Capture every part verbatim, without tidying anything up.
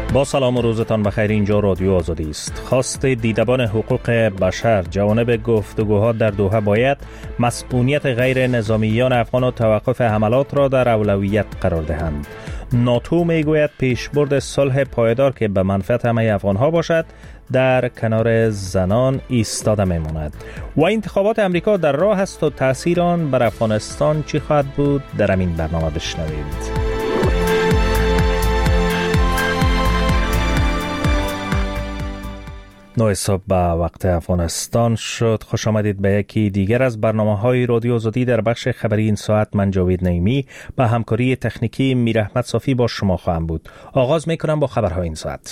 با سلام و روزتان بخیر. اینجا رادیو آزادی است. خواست دیدبان حقوق بشر جوانب گفتگوها در دوحه باید مسئولیت غیر نظامیان افغان و توقف حملات را در اولویت قرار دهند. ناتو میگوید پیشبرد صلح پایدار که به منفعت همه افغانها باشد در کنار زنان ایستاده میماند. و انتخابات امریکا در راه است و تأثیر آن بر افغانستان چی خواهد بود؟ در همین برنامه بشنوید. نو صبح به وقت افغانستان شد. خوش آمدید به یکی دیگر از برنامه‌های رادیو آزادی. در بخش خبری این ساعت من جاوید نعیمی با همکاری تکنیکی میر احمد صافی با شما خواهم بود. آغاز می‌کنم با خبرهای این ساعت.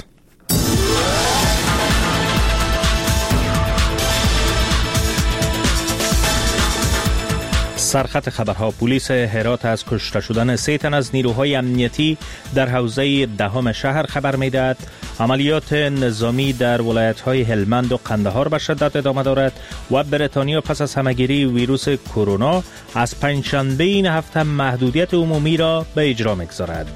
سرخط خبرها: پلیس هرات از کشته شدن سه تن از نیروهای امنیتی در حوزه دهم شهر خبر می‌دهد. عملیات نظامی در ولایت‌های هلمند و قندهار به شدت ادامه دارد و بریتانیا پس از همه‌گیری ویروس کرونا از پنجشنبه این هفته محدودیت عمومی را به اجرا می‌گذارد.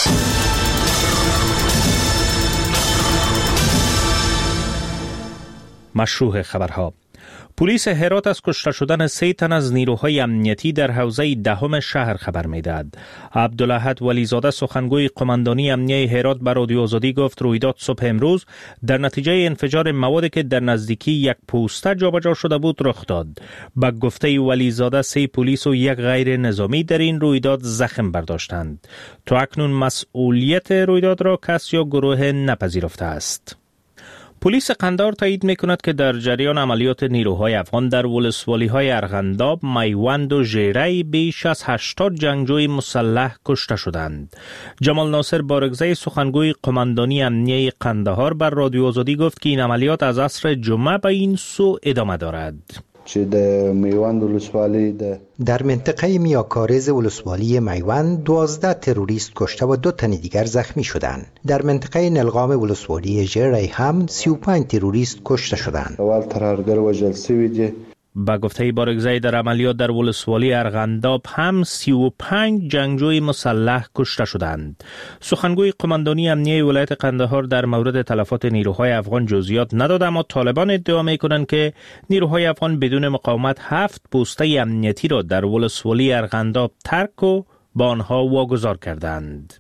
مشروح خبرها: پلیس هرات از کشته شدن سه تن از نیروهای امنیتی در حوزه دهم شهر خبر می‌دهد. عبدالاحد ولیزاده سخنگوی قماندانی امنیه هرات به رادیو آزادی گفت رویداد صبح امروز در نتیجه انفجار موادی که در نزدیکی یک پوسته جابجا شده بود رخ داد. به گفته ولیزاده سه پلیس و یک غیر نظامی در این رویداد زخم برداشتند. تا اکنون مسئولیت رویداد را کس یا گروه نپذیرفته است. پلیس قندهار تایید می‌کند که در جریان عملیات نیروهای افغان در ولسوالی‌های ارغنداب، میوند و ژیره بیش از هشتاد جنگجوی مسلح کشته شدند. جمال ناصر بارگزی سخنگوی قماندانی امنیه قندهار بر رادیو آزادی گفت که این عملیات از عصر جمعه به این سو ادامه دارد. چې د میوند ولسوالی د در منطقه میاکارز ولسوالی میوند دوازده تروریست کشته و دو تن دیگر زخمی شدند. در منطقه نلغام ولسوالی ژیره هم سی و پنج تروریست کشته شدند. اول ترهګر وژل شوي دي. با گفته بارگزی در عملیات در ولسوالی ارغنداب هم سی و پنج جنگجوی مسلح کشته شدند. سخنگوی قماندانی امنیه ولایت قندهار در مورد تلفات نیروهای افغان جزئیات نداد، اما طالبان ادعا می‌کنند که نیروهای افغان بدون مقاومت هفت پوسته امنیتی را در ولسوالی ارغنداب ترک و با آنها واگذار کردند.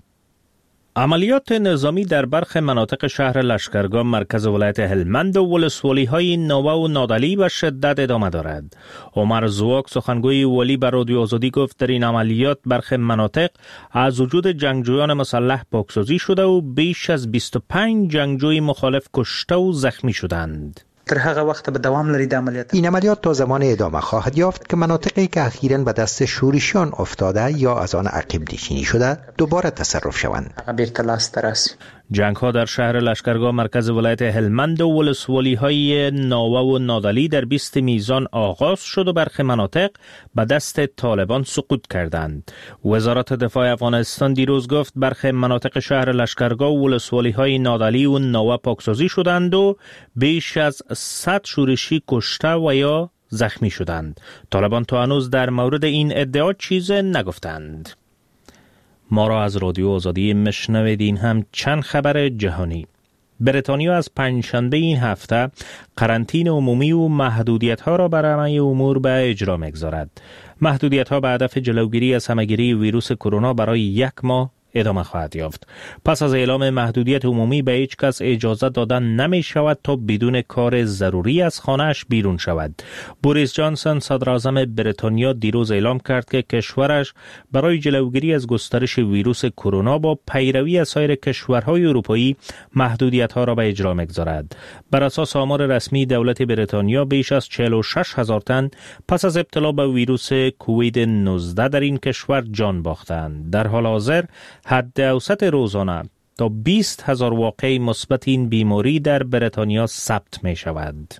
عملیات نظامی در برخی مناطق شهر لشکرگاه مرکز ولایت هلمند و ولسوالی‌های نوه و نادلی به شدت ادامه دارد. عمر زواک سخنگوی ولی بر رادیو آزادی گفت در این عملیات برخی مناطق از وجود جنگجویان مسلح پاکسازی شده و بیش از بیست و پنج جنگجوی مخالف کشته و زخمی شدند. تر هغه وخت به دوام لري د عملیات. این عملیات تا زمان ادامه خواهد یافت که مناطقی که اخیراً به دست شورشیان افتاده یا از آن عقب نشینی شده دوباره تصرف شوند. هغه بیرته لاس ته راسي. جنگ ها در شهر لشکرگاه مرکز ولایت هلمند و ولسوالی های ناوه و نادلی در بیست میزان آغاز شد و برخی مناطق به دست طالبان سقوط کردند. وزارت دفاع افغانستان دیروز گفت برخی مناطق شهر لشکرگاه و ولسوالی های نادلی و ناوه پاکسازی شدند و بیش از صد شورشی کشته و یا زخمی شدند. طالبان تا هنوز در مورد این ادعا چیز نگفتند. ما را از رادیو آزادی مشنوید. این هم چند خبر جهانی. بریتانیا از پنجشنبه این هفته قرنطینه عمومی و محدودیت ها را بر همه امور به اجرا می‌گذارد. محدودیت ها به هدف جلوگیری از همه‌گیری ویروس کرونا برای یک ماه ادامه خواهد یافت. پس از اعلام محدودیت عمومی به هیچ کس اجازه دادن نمی شود تا بدون کار ضروری از خانه‌اش بیرون شود. بوریس جانسون صدر اعظم بریتانیا دیروز اعلام کرد که کشورش برای جلوگیری از گسترش ویروس کرونا با پیروی از سایر کشورهای اروپایی محدودیت‌ها را به اجرا می‌گذارد. بر اساس آمار رسمی دولت بریتانیا بیش از چهل و شش هزار تن پس از ابتلا به ویروس کووید نوزده در این کشور جان باختند. در حال حاضر حد اوسط روزانه تا بیست هزار واقعه مثبت این بیماری در بریتانیا ثبت می شود.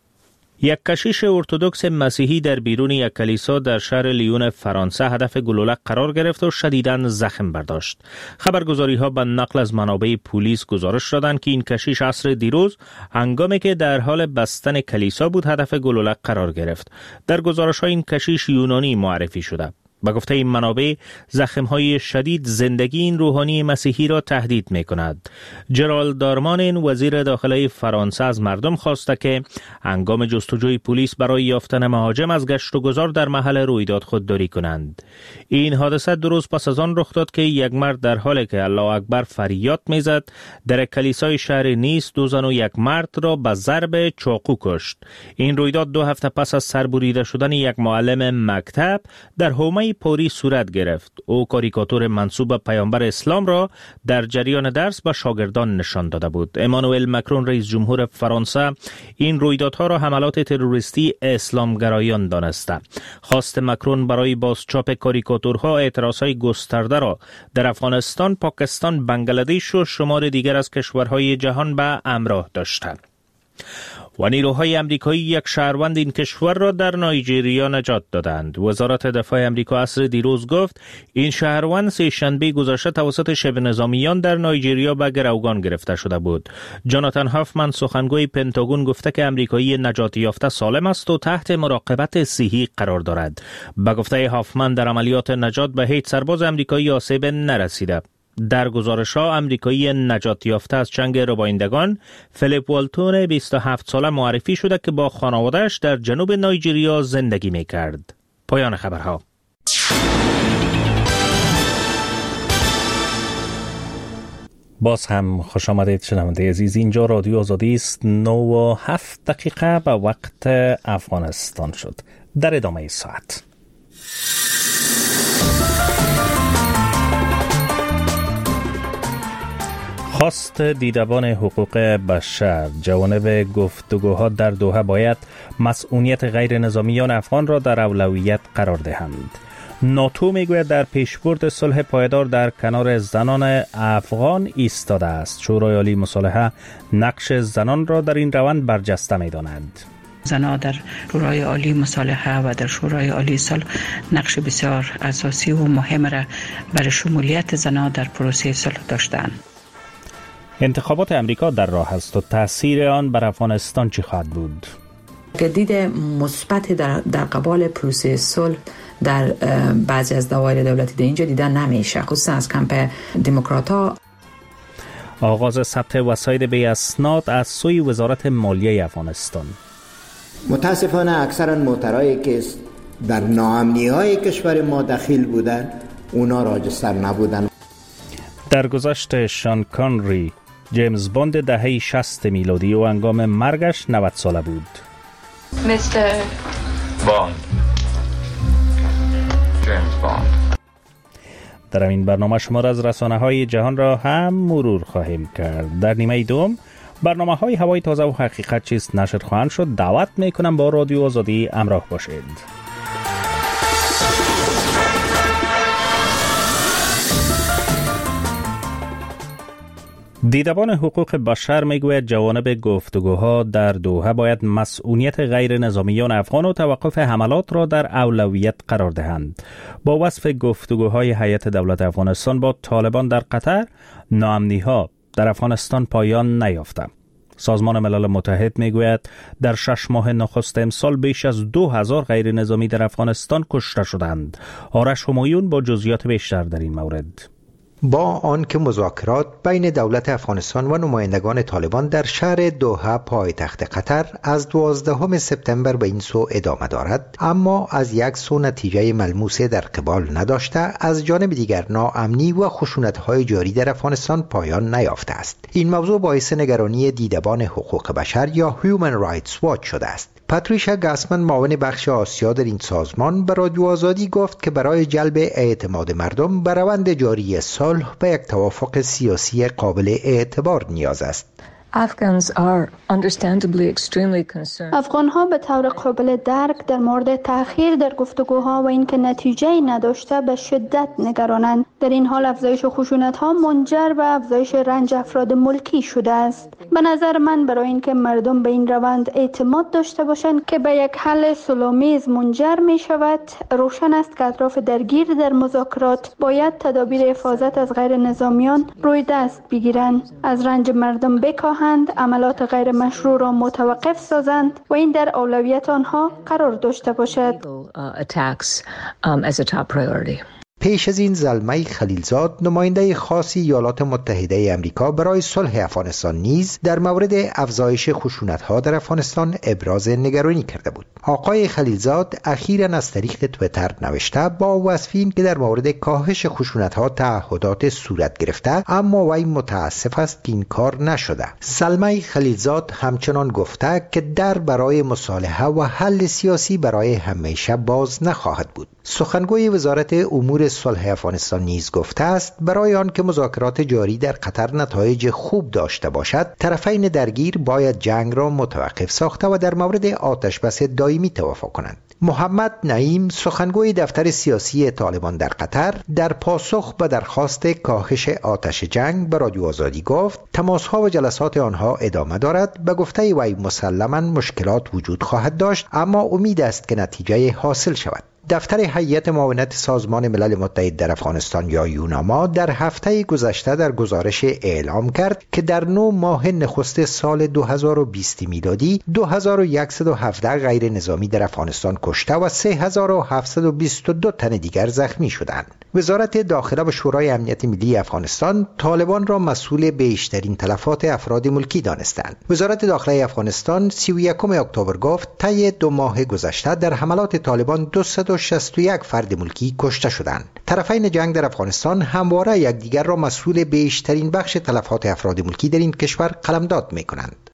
یک کشیش ارتدوکس مسیحی در بیرون یک کلیسا در شهر لیون فرانسه هدف گلوله قرار گرفت و شدیداً زخم برداشت. خبرگزاری ها به نقل از منابع پلیس گزارش دادند که این کشیش عصر دیروز هنگامی که در حال بستن کلیسا بود هدف گلوله قرار گرفت. در گزارش ها این کشیش یونانی معرفی شده. با گفته این منابع زخم‌های شدید زندگی این روحانی مسیحی را تهدید می‌کند. جرالد دارمانین وزیر داخلی فرانسه از مردم خواسته که هنگام جستجوی پلیس برای یافتن مهاجم از گشت و گذار در محل رویداد خودداری کنند. این حادثه دو روز پس از آن رخ داد که یک مرد در حالی که الله اکبر فریاد می‌زد در کلیسای شهر نیس دو زن و یک مرد را به ضرب چاقو کشت. این رویداد دو هفته پس از سربریده شدن یک معلم مکتب در حومه پاریس صورت گرفت. او کاریکاتور منسوب به پیامبر اسلام را در جریان درس به شاگردان نشان داده بود. امانوئل مکرون رئیس جمهور فرانسه این رویدادها را حملات تروریستی اسلامگرایان دانسته. خواست مکرون برای بازچاپ کاریکاتورها اعتراضهای گسترده را در افغانستان، پاکستان، بنگلادش و شمار دیگر از کشورهای جهان به همراه داشته. و نیروهای امریکایی یک شهروند این کشور را در نایجریا نجات دادند. وزارت دفاع امریکا عصر دیروز گفت این شهروند سه شنبه گذشته توسط شبه نظامیان در نایجریا به گروگان گرفته شده بود. جاناتان هافمن سخنگوی پنتاگون گفته که امریکایی نجات یافته سالم است و تحت مراقبت صحی قرار دارد. به گفته هافمن در عملیات نجات به هیچ سرباز امریکایی آسیب نرسیده. در گزارش‌ها امریکایی نجات یافته از چنگ ربایندگان فیلیپ والتون بیست و هفت ساله معرفی شده که با خانواده‌اش در جنوب نایجریا زندگی می‌کرد. پایان خبرها. باز هم خوش آمدید شنونده عزیز. اینجا رادیو آزادی است. نه و هفت دقیقه به وقت افغانستان شد. در ادامه ساعت خواست دیدبان حقوق بشر جوانب گفتگوها در دوحه باید مسئولیت غیر نظامیان افغان را در اولویت قرار دهند. ناتو میگوید در پیشبرد صلح پایدار در کنار زنان افغان ایستاده است. شورای عالی مصالحه نقش زنان را در این روند برجسته می‌داند. زنان در شورای عالی مصالحه و در شورای عالی صلح نقش بسیار اساسی و مهم را برای شمولیت زنان در پروسه صلح داشتند. انتخابات امریکا در راه است و تأثیر آن بر افغانستان چی خواهد بود؟ دید مثبت در در قبال پروسه صلح در بعضی از دوایر دولتی در اینجا دیدن نمیشه، خصوصا از کمپ دموکرات‌ها. آغاز ثبت وسایل بی اسناد از سوی وزارت مالیه افغانستان. متاسفانه اکثرا موترهایی که در ناامنی‌های کشور ما دخیل بودند اونا راجستر نبودند. در گذشت شان کانری جیمز باند دهه شصت میلادی و هنگام مرگش نود ساله بود. مستر باند، جیمز باند. در این برنامه شمار از رسانه‌های جهان را هم مرور خواهیم کرد. در نیمه دوم برنامه‌های هوای تازه و حقیقت چیست نشر خواهند شد. دعوت می‌کنم با رادیو آزادی همراه باشید. دیدبان حقوق بشر میگوید جوانب گفتگوها در دوحه باید مسئولیت غیر نظامیان افغان و توقف حملات را در اولویت قرار دهند. با وصف گفتگوهای هیئت دولت افغانستان با طالبان در قطر، ناامنی‌ها در افغانستان پایان نیافته. سازمان ملل متحد میگوید در شش ماه نخست امسال بیش از دو هزار غیر نظامی در افغانستان کشته شدند. آرش همایون با جزئیات بیشتر در این مورد. با آنکه مذاکرات بین دولت افغانستان و نمایندگان طالبان در شهر دوحه پایتخت قطر از دوازدهم سپتامبر به این سو ادامه دارد، اما از یک سو نتیجه ملموسه در قبال نداشته، از جانب دیگر ناامنی و خشونت‌های جاری در افغانستان پایان نیافته است. این موضوع باعث نگرانی دیدبان حقوق بشر یا Human Rights Watch شده است. پاتریشا گاسمن معاون بخش آسیا در این سازمان به رادیو آزادی گفت که برای جلب اعتماد مردم به روند جاری صلح به یک توافق سیاسی قابل اعتبار نیاز است. افغان‌ها به طور قابل درک در مورد تأخیر در گفتگوها و اینکه نتیجه‌ای نداشته به شدت نگرانند. در این حال افزایش خشونت‌ها منجر به افزایش رنج افراد ملکی شده است. به نظر من برای اینکه مردم به این روند اعتماد داشته باشند که به یک حل صلح‌آمیز منجر می‌شود، روشن است که اطراف درگیر در مذاکرات باید تدابیر حفاظت از غیر نظامیان روی دست بگیرند، از رنج مردم بکاهند می‌خواهند عملات غیر مشروع را متوقف سازند و این در اولویت آنها قرار داشته باشد. پیش از این زلمه خلیلزاد نماینده خاص ایالات متحده امریکا برای صلح افغانستان نیز در مورد افزایش خشونت‌ها در افغانستان ابراز نگرانی کرده بود. آقای خلیلزاد اخیراً از طریق توییتر نوشته با وصفین که در مورد کاهش خشونت‌ها تعهدات صورت گرفته، اما وی متاسف است که این کار نشده. زلمه خلیلزاد همچنان گفته که در برای مصالحه و حل سیاسی برای همیشه باز نخواهد بود. سخنگوی وزارت امور صلح افغانستان نیز گفته است برای آن که مذاکرات جاری در قطر نتایج خوب داشته باشد، طرفین درگیر باید جنگ را متوقف ساخته و در مورد آتش بس دائمی توافق کنند. محمد نعیم سخنگوی دفتر سیاسی طالبان در قطر در پاسخ به درخواست کاهش آتش جنگ به رادیو آزادی گفت تماس‌ها و جلسات آنها ادامه دارد. به گفته وی مسلماً مشکلات وجود خواهد داشت، اما امید است که نتیجه حاصل شود. دفتر هیئت معاونت سازمان ملل متحد در افغانستان یا یوناما در هفته گذشته در گزارش اعلام کرد که در نه ماه نخست سال دو هزار و بیست میلادی دو هزار و صد و هفده غیر نظامی در افغانستان کشته و سه هزار و هفتصد و بیست و دو تن دیگر زخمی شدند. وزارت داخله و شورای امنیت ملی افغانستان طالبان را مسئول بیشترین تلفات افراد ملکی دانستند. وزارت داخله افغانستان سی و یکم اکتبر گفت طی دو ماه گذشته در حملات طالبان دویست و شصت و یک فرد ملکی کشته شدند. طرفین جنگ در افغانستان همواره یکدیگر را مسئول بیشترین بخش تلفات افراد ملکی در این کشور قلمداد می‌کنند.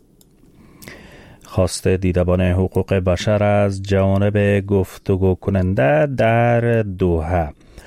خواست دیدبان حقوق بشر از جانب گفتگو کننده در دوحه.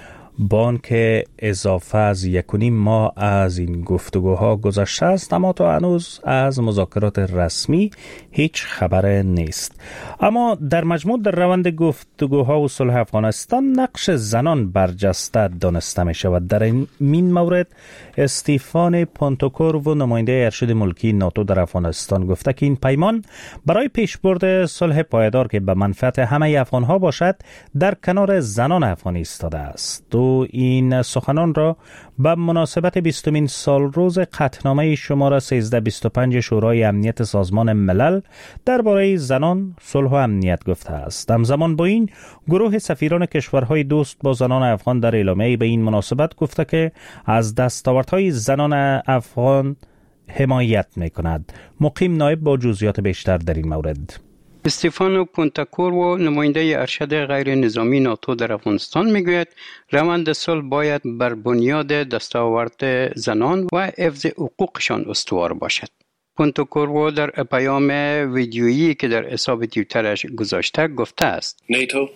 بانک اضافه از یک و نیم ماه از این گفتگوها گذشته است، اما تا هنوز از مذاکرات رسمی هیچ خبر نیست. اما در مجموع در روند گفتگوها و صلح افغانستان نقش زنان برجسته دانسته می شود. در این مورد استیفان پونتوکور و نماینده ارشد ملکی ناتو در افغانستان گفته که این پیمان برای پیشبرد صلح پایدار که به منفعت همه افغانها باشد در کنار زنان افغانی ایستاده است. و این سخنان را به مناسبت بیستمین سال روز قطعنامه شماره سیزده بیست و پنج شورای امنیت سازمان ملل درباره زنان، صلح و امنیت گفته است. همزمان با این گروه سفیران کشورهای دوست با زنان افغان در اعلامیه‌ای به این مناسبت گفته که از دستاوردهای زنان افغان حمایت می‌کند. مقیم نایب با جزئیات بیشتر در این مورد. استیفانو پونتاکور و نماینده ارشد غیر نظامی ناتو در افغانستان میگوید روند صلح باید بر بنیاد دستاورد زنان و حفظ حقوقشان استوار باشد. پونتاکور در پیام ویدیویی که در حساب توییترش گذاشته گفته است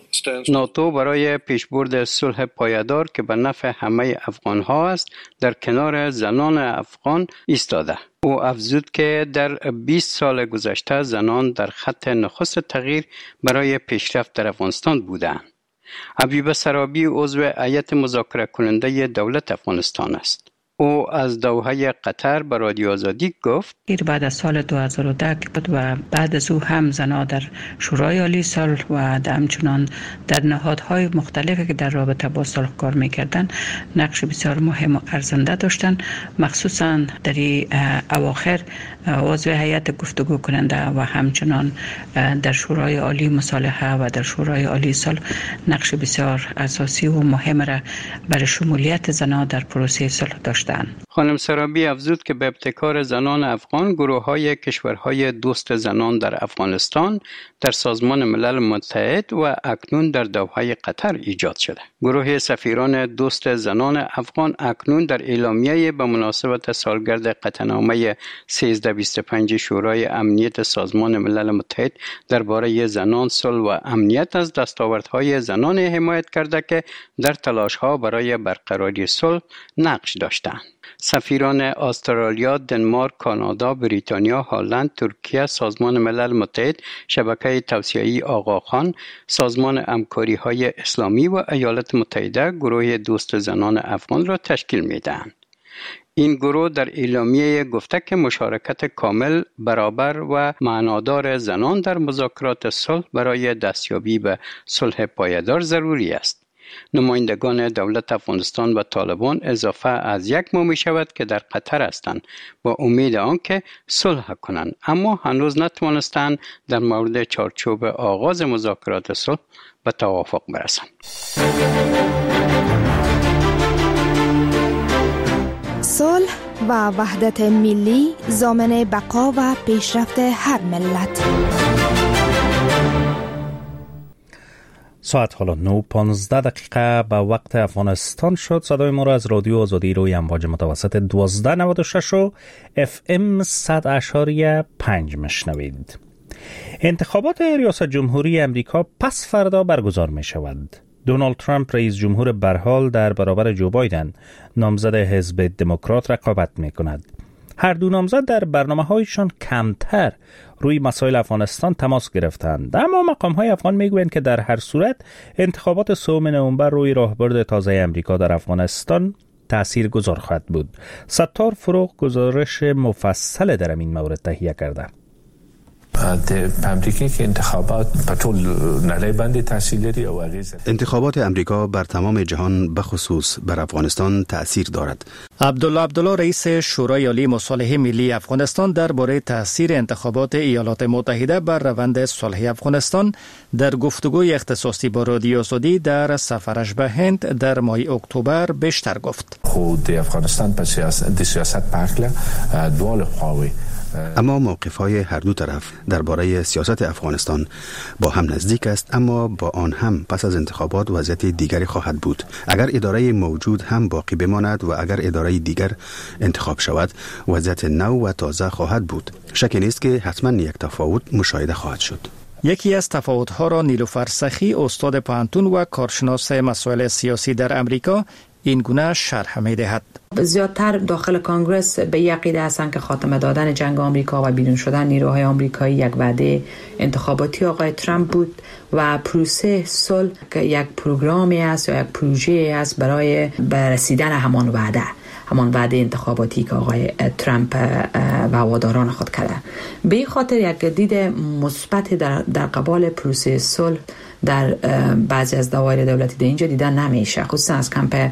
ناتو برای پیشبرد صلح پایدار که به نفع همه افغان‌ها است در کنار زنان افغان ایستاده. او افزود که در بیست سال گذشته زنان در خط نخست تغییر برای پیشرفت در افغانستان بودند. حبیبه سرابی عضو هیئت مذاکره کننده دولت افغانستان است. او از دوحه قطر به رادیو آزادی گفت بعد از سال دو هزار و ده بود و بعد از او هم زنان در شورای عالی صلح و همچنان در نهادهای مختلفی که در رابطه با صلح کار میکردن نقش بسیار مهم و ارزنده داشتن. مخصوصا در اواخر عضو هیئت گفتگو کننده و همچنان در شورای عالی مصالحه و در شورای عالی صلح نقش بسیار اساسی و مهم را برای شمولیت زنان در پروسه صلح داشتند. خانم سرابی افزود که به ابتکار زنان افغان گروه‌های کشورهای دوست زنان در افغانستان در سازمان ملل متحد و اکنون در دوحه قطر ایجاد شده. گروه سفیران دوست زنان افغان اکنون در اعلامیه به مناسبت سالگرد قطعنامه سیزده بیست و پنج شورای امنیت سازمان ملل متحد درباره زنان، صلح و امنیت از دستاوردهای زنان حمایت کرده که در تلاش‌ها برای برقراری صلح نقش داشتند. سفیران استرالیا، دنمارک، کانادا، بریتانیا، هلند، ترکیه، سازمان ملل متحد، شبکه توسعه‌ای آقاخان، سازمان همکاری‌های اسلامی و ایالات متحده گروه دوست زنان افغان را تشکیل می‌دهند. این گروه در اعلامیه گفته که مشارکت کامل، برابر و معنادار زنان در مذاکرات صلح برای دستیابی به صلح پایدار ضروری است. نمایندگان دولت افغانستان و طالبان اضافه از یک ماه می شود که در قطر هستند با امید آنکه صلح کنند، اما هنوز نتوانستند در مورد چارچوب آغاز مذاکرات صلح به توافق برسند. صلح و وحدت ملی ضامن بقا و پیشرفت هر ملت. ساعت حالا نه و پانزده دقیقه به وقت افغانستان شد. صدای ما را از رادیو آزادی روی امواج متوسط دوازده نود و شش و اف ام صد اشاری پنج مشنوید. انتخابات ریاست جمهوری امریکا پس فردا برگزار می شود. دونالد ترامپ رئیس جمهور برحال در برابر جو بایدن نامزد حزب دموکرات رقابت می کند. هر دو نامزد در برنامه‌هایشان کمتر روی مسائل افغانستان تماس گرفتند، اما مقام‌های افغان می‌گویند که در هر صورت انتخابات سوم نوامبر روی راهبرد تازه امریکا در افغانستان تأثیر گذار خواهد بود. ستار فروغ گزارش مفصل در این مورد تهیه کرده. په امریکا کې انتخابات په ټول نړۍ باندې تاثیر لري او اغیزه. انتخابات امریکا بر تمام جهان بخصوص بر افغانستان تأثیر دارد. عبدالله عبدالله رئیس شورای عالی مصالحه ملی افغانستان درباره تاثیر انتخابات ایالات متحده بر روند صلح افغانستان در گفتگوی اختصاصی با رادیو آزادی در سفرش به هند در ماه اکتبر بیشتر گفت. خود افغانستان په سیاست د سیاست په اړه دوه خواوې اما موقف‌های هر دو طرف درباره سیاست افغانستان با هم نزدیک است، اما با آن هم پس از انتخابات وضعیت دیگری خواهد بود. اگر اداره موجود هم باقی بماند و اگر اداره دیگر انتخاب شود، وضعیت نو و تازه خواهد بود. شکی نیست که حتما یک تفاوت مشاهده خواهد شد. یکی از تفاوت‌ها را نیلوفر سخی، استاد پانتون و کارشناس مسائل سیاسی در امریکا، این گونه شرح می‌دهد. زیادتر داخل کانگرس به یک عقیده هستند که خاتمه دادن جنگ آمریکا و بیرون شدن نیروهای آمریکایی یک وعده انتخاباتی آقای ترامپ بود و پروسه صلح که یک پروگرامی است یا یک پروژه است برای برسیدن همان وعده همان وعده انتخاباتی که آقای ترامپ و هواداران خود کرده. به این خاطر یک دید مثبت در در قبال پروسه صلح در بعضی از دوایر دولتی در اینجا دیدن نمیشه، خصوصا از کمپ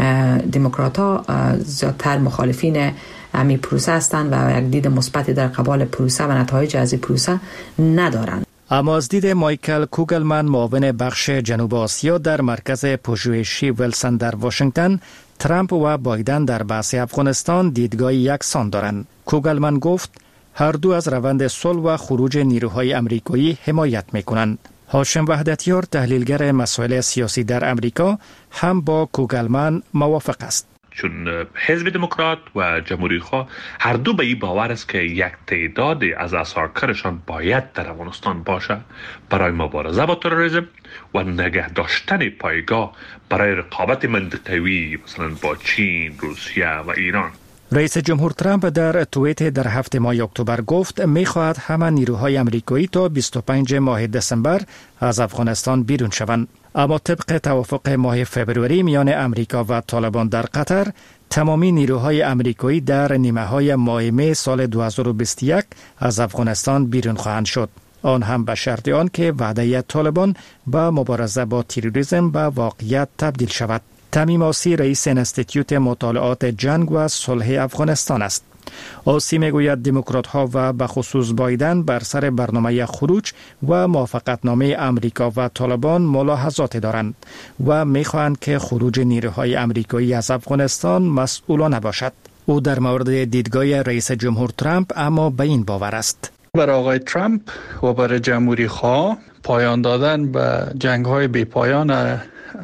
دموکرات‌ها زیادتر مخالفین همین پروسه هستند و یک دید مثبت در قبال پروسه و نتایج از این پروسه ندارند. اما از دید مایکل کوگلمن، معاون بخش جنوب آسیا در مرکز پژوهشی ویلسون در واشنگتن، ترامپ و بایدن در بحث افغانستان دیدگاه یکسان دارند. کوگلمن گفت هر دو از روند صلح و خروج نیروهای آمریکایی حمایت می‌کنند. هاشم وحدتیار، تحلیلگر مسائل سیاسی در امریکا، هم با کوگلمن موافق است. چون حزب دموکرات و جمهوری خواه هر دو به این باور است که یک تعداد از اثارکارشان باید در افغانستان باشه برای مبارزه با تروریسم و نگه داشتن پایگاه برای رقابت منطقوی مثلا با چین، روسیه و ایران. رئیس جمهور ترامپ در توییت در هفته ماه اکتبر گفت می‌خواهد همه نیروهای آمریکایی تا بیست و پنجم ماه دسامبر از افغانستان بیرون شوند. اما طبق توافق ماه فوریه میان امریکا و طالبان در قطر، تمامی نیروهای آمریکایی در نیمه‌های ماه می سال دو هزار و بیست و یک از افغانستان بیرون خواهند شد. آن هم به شرط آن که وعده طالبان با مبارزه با تروریسم به واقعیت تبدیل شود. تمیم آسی رئیس انستیتیوت مطالعات جنگ و صلح افغانستان است. آسی میگوید دموکرات ها و به خصوص بایدن بر سر برنامه خروج و موافقتنامه امریکا و طالبان ملاحظات دارند و میخواهند که خروج نیروهای آمریکایی از افغانستان مسئولانه باشد. او در مورد دیدگاه رئیس جمهور ترامپ اما به این باور است. برای آقای ترامپ و برای جمهوری خواه پایان دادن به جنگ های بی پایان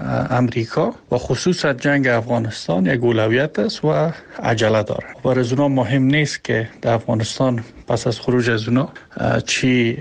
امریکا و خصوصا جنگ افغانستان یک اولویت است و عجله داره. برای از اونا مهم نیست که در افغانستان پس از خروج از اونا چی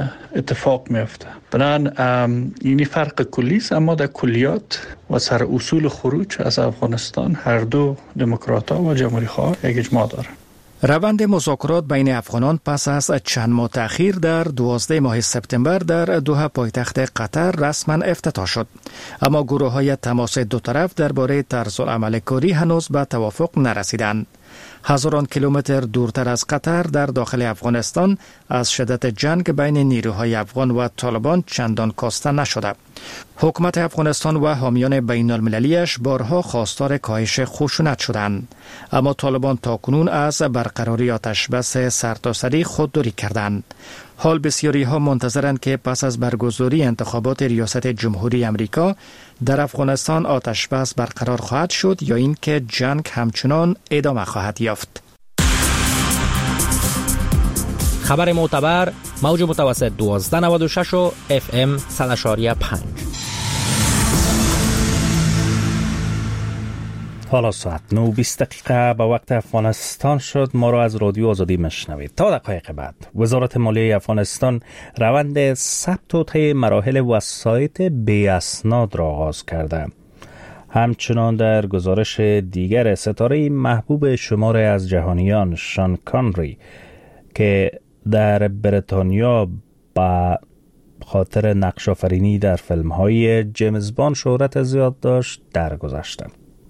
اتفاق میفته. بنابراین اینی فرق کلی است، اما در کلیات و سر اصول خروج از افغانستان هر دو دموکرات‌ها و جمهوری خواه یک اجماع دارند. روند مذاکرات بین افغانان پس از چند ماه تأخیر در دوازده ماه سپتامبر در دوحه پایتخت قطر رسما افتتاح شد، اما گروه‌های تماس دو طرف درباره طرز العمل کاری هنوز به توافق نرسیدند. هزاران کیلومتر دورتر از قطر در داخل افغانستان از شدت جنگ بین نیروهای افغان و طالبان چندان کاسته نشده. حکومت افغانستان و حامیان بین المللیش بارها خواستار کاهش خشونت شدند، اما طالبان تاکنون از برقراری آتش بس سرتاسری خودداری کردند. حال بسیاری ها منتظرند که پس از برگزاری انتخابات ریاست جمهوری امریکا در افغانستان آتش بس برقرار خواهد شد یا اینکه جنگ همچنان ادامه خواهد یافت. خبر معتبر موج متوسط دوازده نود و شش و اف ام صد و پنج. حالا ساعت نه و بیست دقیقه به وقت افغانستان شد. ما را از رادیو آزادی مشنوید. تا دقایق بعد وزارت مالیه افغانستان روند ثبت و طی مراحل وسایط بی اسناد را آغاز کرده. همچنان در گزارش دیگر ستاره محبوب شمار از جهانیان شان کانری که در بریتانیا با خاطر نقش آفرینی در فیلم‌های جیمز باند شهرت زیاد داشت درگذشته.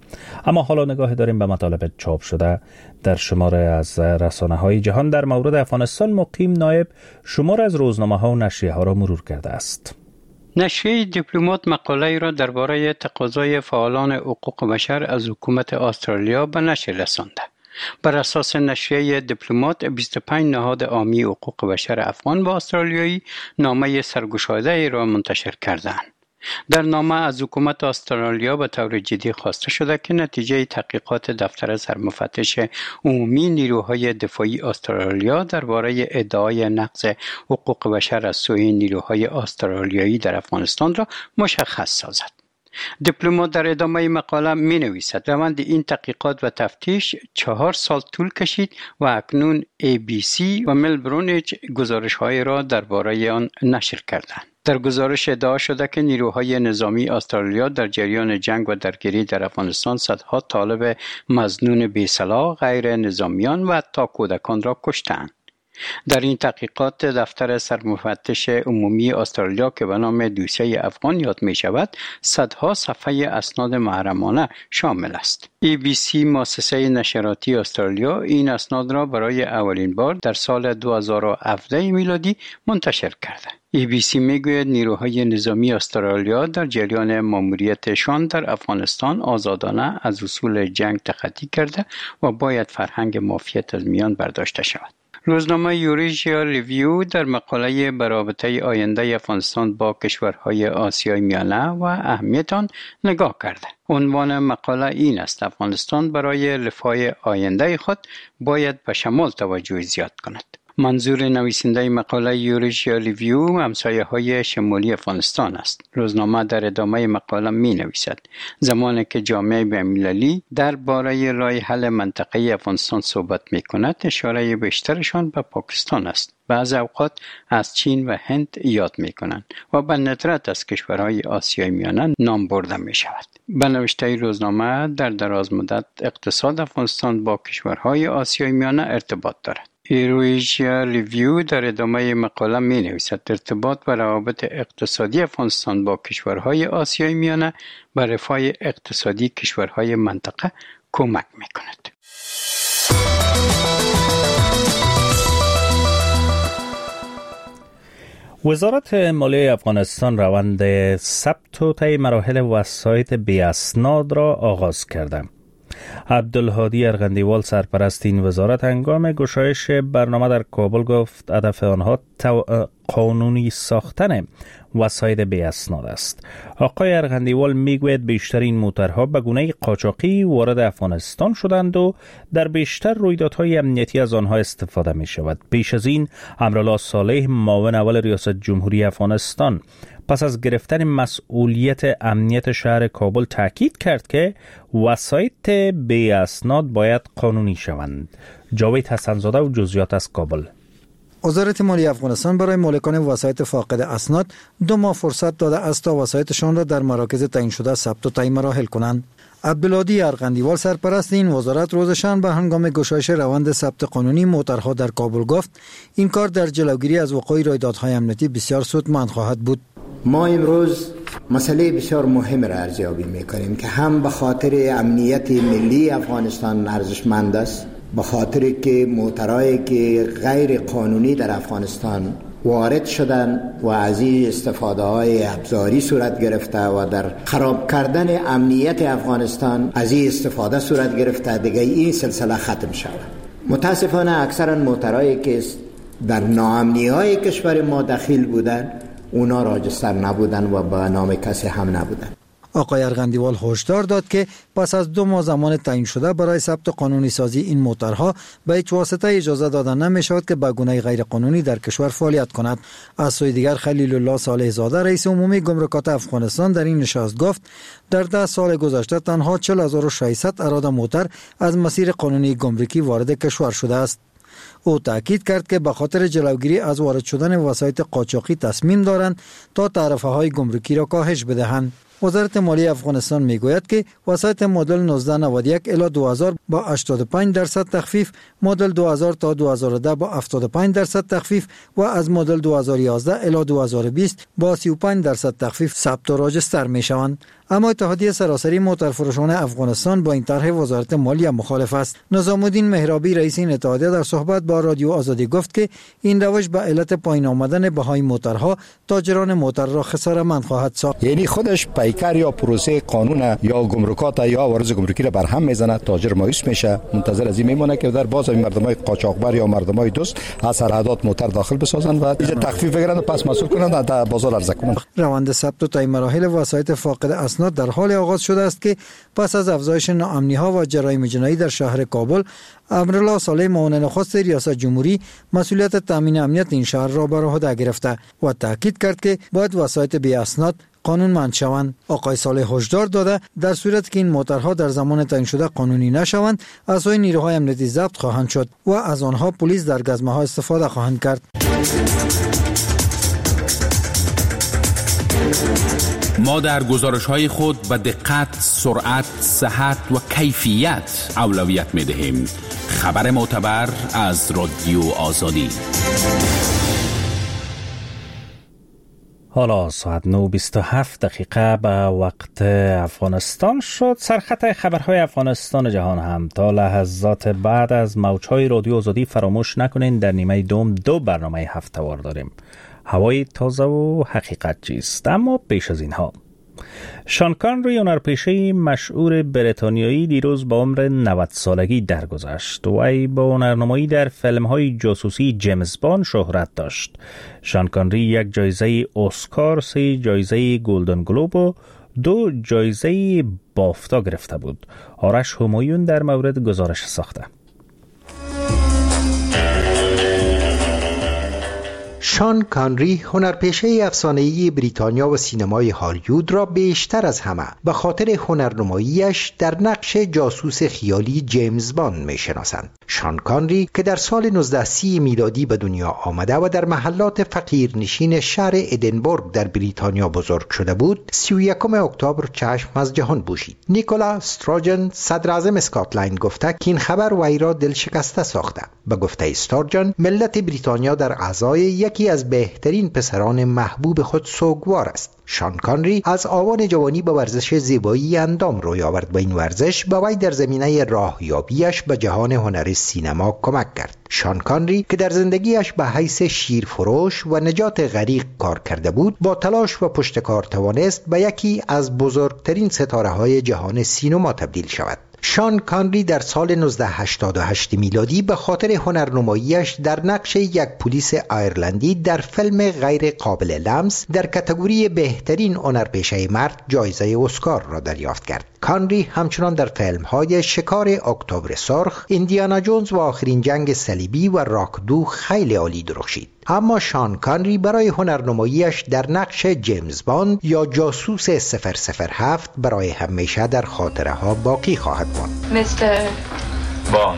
اما حالا نگاه داریم به مطالب چاپ شده در شمار از رسانه‌های جهان. در مورد افغانستان مقیم نایب شمار از روزنامه‌ها و نشریه‌ها را مرور کرده است. نشریه دیپلمات مقاله را درباره تقاضای فعالان حقوق بشر از حکومت استرالیا به نشر رسانده. بر اساس نشریه دیپلمات بیست و پنج نهاد عامی حقوق بشر افغان و استرالیایی نامه سرگشاده را منتشر کردند. در نامه از حکومت استرالیا به طور جدی خواسته شده که نتیجه تحقیقات دفتر سرمفتش عمومی نیروهای دفاعی استرالیا درباره ادعای نقض حقوق بشر از سوی نیروهای استرالیایی در افغانستان را مشخص سازد. دیپلمات در ادامه مقاله می نویسد روند این تحقیقات و تفتیش چهار سال طول کشید و اکنون ای بی سی و ملبورنیج گزارش های را درباره آن نشر کردند. در گزارش ادعا شده که نیروهای نظامی استرالیا در جریان جنگ و درگیری در افغانستان صدها طالب مظنون بی‌سلاح، غیر نظامیان و حتی کودکان را کشتند. در این تحقیقات دفتر سرمفتش عمومی استرالیا که به نام دوسیه افغان یاد می شود صدها صفحه اسناد محرمانه شامل است. ای بی سی مؤسسه نشراتی استرالیا این اسناد را برای اولین بار در سال دو هزار و هفده میلادی منتشر کرده. ای بی سی میگوید نیروهای نظامی استرالیا در جریان ماموریتشان در افغانستان آزادانه از اصول جنگ تخطی کرده و باید فرهنگ مافیت از میان برداشته شود. روزنامه یوریشیا ریویو در مقاله به رابطه آینده افغانستان با کشورهای آسیای میانه و اهمیت آن نگاه کرده. عنوان مقاله این است: افغانستان برای رفاه آینده خود باید به شمال توجه زیاد کند. منظور نویسنده مقاله یوریشیا ریویو همسایه های شمالی افغانستان است. روزنامه در ادامه مقاله می نویسد زمانی که جامعه بین‌المللی درباره راه حل منطقه افغانستان صحبت می کند اشاره بیشترشان به پاکستان است. بعض اوقات از چین و هند یاد می کنند و به ندرت از کشورهای آسیای میانه نام برده می شود. به نوشته روزنامه در دراز مدت اقتصاد افغانستان با کشورهای آسیای میانه ارتباط دارد. ایرویشیا ریویو در ادامه مقاله می نویسد ارتباط و روابط اقتصادی افغانستان با کشورهای آسیای میانه به رفاه اقتصادی کشورهای منطقه کمک می کند. وزارت مالیه افغانستان روند ثبت و طی مراحل وسایط بی اسناد را آغاز کرده. عبدالهادی ارغندیوال سرپرست این وزارت هنگام گشایش برنامه در کابل گفت هدف آنها قانونی ساختن وسایط بی اسناد است. آقای ارغندیوال میگوید بیشتر این موترها به گونه قاچاقی وارد افغانستان شدند و در بیشتر رویدادهای امنیتی از آنها استفاده می شود. پیش از این امرالله صالح معاون اول ریاست جمهوری افغانستان پس از گرفتن مسئولیت امنیت شهر کابل تاکید کرد که وسایط بی اسناد باید قانونی شوند. جاوید حسنزاده و جزئیات از کابل. وزارت مالیه افغانستان برای مالکان وسایط فاقد اسناد دو ماه فرصت داده است تا وسایطشان را در مراکز تعیین شده ثبت و طی مراحل کنند. عبدالهادی ارغندیوال سرپرست این وزارت روز شنبه هنگام گشایش روند ثبت قانونی موترها در کابل گفت این کار در جلوگیری از وقوع رویدادهای امنیتی بسیار سودمند خواهد بود. ما امروز مسئله بسیار مهم را ارزیابی می‌کنیم که هم به خاطر امنیت ملی افغانستان ارزشمند است به خاطر که موترهایی که غیر قانونی در افغانستان وارد شدن و از این استفاده های ابزاری صورت گرفته و در خراب کردن امنیت افغانستان از این استفاده صورت گرفته، دیگه این سلسله ختم شود. متاسفانه اکثرا موترهایی که در ناامنی های کشور ما دخیل بودن اونا راجستر نبودن و به نام کسی هم نبودن. آقای ارغندیوال هشدار داد که پس از دو ماه زمان تعیین شده برای ثبت قانونی سازی این موترها به هیچ واسطه اجازه دادن نمی شود که به گونه غیر قانونی در کشور فعالیت کند. از سوی دیگر خلیل الله صالح زاده رئیس عمومی گمرکات افغانستان در این نشست گفت در ده سال گذشته تنها چهل هزار و ششصد اراده موتر از مسیر قانونی گمرکی وارد کشور شده است. او تاکید کرد که به خاطر جلوگیری از وارد شدن وسایط قاچاقی تصمیم دارند تا تعرفه های گمرکی را کاهش بدهند. وزارت مالی افغانستان میگوید که وسایط مدل نوزده نود و یک الی دو هزار با هشتاد و پنج درصد تخفیف، مدل دو هزار تا دو هزار و ده با هفتاد و پنج درصد تخفیف و از مدل دو هزار و یازده الی دو هزار و بیست با سی و پنج درصد تخفیف ثبت و راجستر می شوند. اما اتحادیه سراسری موترفروشان افغانستان با این طرح وزارت مالیه مخالف است. نظام الدین مهرابی رئیس این اتحادیه در صحبت با رادیو آزادی گفت که این روش به علت پایین آمدن بهای موترها تاجران موتر را خسارتمند خواهد ساخت. یعنی خودش پیکر یا پروسه قانون یا گمرکات یا عوارض گمرکی را برهم میزنه، تاجر مایوس میشه، منتظر از این میمونه که در باز مردمای قاچاقبر یا مردمای دوست از سرحدات موتر داخل بسازن و اینجا تخفیف بگیرن و پس مسئول کنن در بازار عرضه کنن. روند ثبت و تعیین مراحل وسایط فاقد اسناد در حال آغاز شده است که پس از افزایش ناامنی ها و جرایم جنایی در شهر کابل، امرالله صالح معاون نخست ریاست جمهوری مسئولیت تامین امنیت این شهر را بر عهده گرفته و تاکید کرد که باید وسایط بی اسناد قانونمند شوند. آقای صالح هشدار داده در صورتی که این موترها در زمان تعیین شده قانونی نشوند، از سوی نیروهای امنیتی ضبط خواهند شد و از آنها پلیس در گزمه ها استفاده خواهند کرد. ما در گزارش‌های خود به دقت، سرعت، صحت و کیفیت اولویت می‌دهیم. خبر معتبر از رادیو آزادی. حالا ساعت نه و بیست و هفت دقیقه به وقت افغانستان شد. سرخط خبرهای افغانستان جهان هم تا لحظات بعد از موج‌های رادیو آزادی فراموش نکنین. در نیمه دوم دو برنامه هفته‌وار داریم. هوای تازه و حقیقت چیست. اما پیش از اینها، شان کانری هنرپیشه مشهور بریتانیایی دیروز با عمر نود سالگی درگذشت. وی با هنرنمایی در فیلم‌های جاسوسی جیمز باند شهرت داشت. شان کانری یک جایزه اسکار، سه جایزه گلدن گلوب و دو جایزه بافتا گرفته بود. آرش همایون در مورد گزارش ساخته. شان کانری هنرپیشه افسانه‌ای بریتانیا و سینمای هالیوود را بیشتر از همه به خاطر هنرنماییش در نقش جاسوس خیالی جیمز باند می‌شناسند. شان کانری که در سال نوزده سی میلادی به دنیا آمده و در محلات فقیرنشین شهر ادینبورگ در بریتانیا بزرگ شده بود، سی و یکم اکتبر چشم از جهان پوشید. نیکولا استراجن صدراعظم اسکاتلند گفته که این خبر وی را دلشکسته ساخته. به گفته استراجن، ملت بریتانیا در اعضای یکی از بهترین پسران محبوب خود سوگوار است. شان کانری از آوان جوانی به ورزش زیبایی اندام روی آورد و این ورزش به وی در زمینه راهیابیش به جهان هنر سینما کمک کرد. شان کانری که در زندگیش به حیث شیرفروش و نجات غریق کار کرده بود، با تلاش و پشتکار توانست به یکی از بزرگترین ستاره‌های جهان سینما تبدیل شود. شان کانری در سال نوزده هشتاد و هشت میلادی به خاطر هنرنماییش در نقش یک پلیس آیرلندی در فیلم غیر قابل لمس در کاتگوری بهترین هنرپیشه مرد جایزه اسکار را دریافت کرد. کانری همچنان در فیلم‌های شکار اکتبر سرخ، ایندیانا جونز و آخرین جنگ صلیبی و راک دو خیلی عالی درخشید. اما شان کانری برای هنرنماییش در نقش جیمز باند یا جاسوس صفر صفر هفت برای همیشه در خاطره ها باقی خواهد ماند. میستر باند،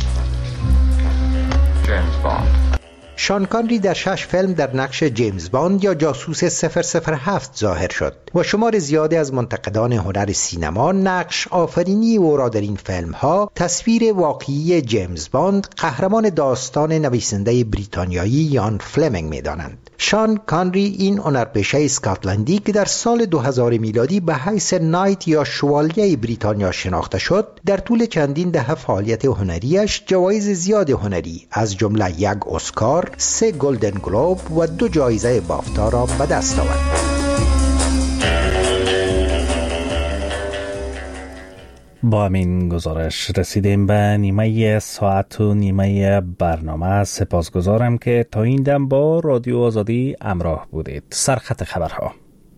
جیمز باند. شان کانری در شش فیلم در نقش جیمز باند یا جاسوس صفر صفر هفت ظاهر شد و شمار زیادی از منتقدان هنر سینما نقش آفرینی او را در این فیلم ها تصویر واقعی جیمز باند، قهرمان داستان نویسنده بریتانیایی یان فلمینگ می دانند. شان کانری این هنرپیشه اسکاتلندی که در سال دو هزار میلادی به حیث نایت یا شوالیه بریتانیا شناخته شد، در طول چندین دهه فعالیت هنریش جوایز زیاد هنری از جمله یک اسکار، سه گلدن گلوب و دو جایزه بافتا را به دست آورد. با همین گزارش رسیدیم به نیمه ساعت و نیمه برنامه. سپاسگزارم که تا این دم با رادیو آزادی همراه بودید. سرخط خبرها.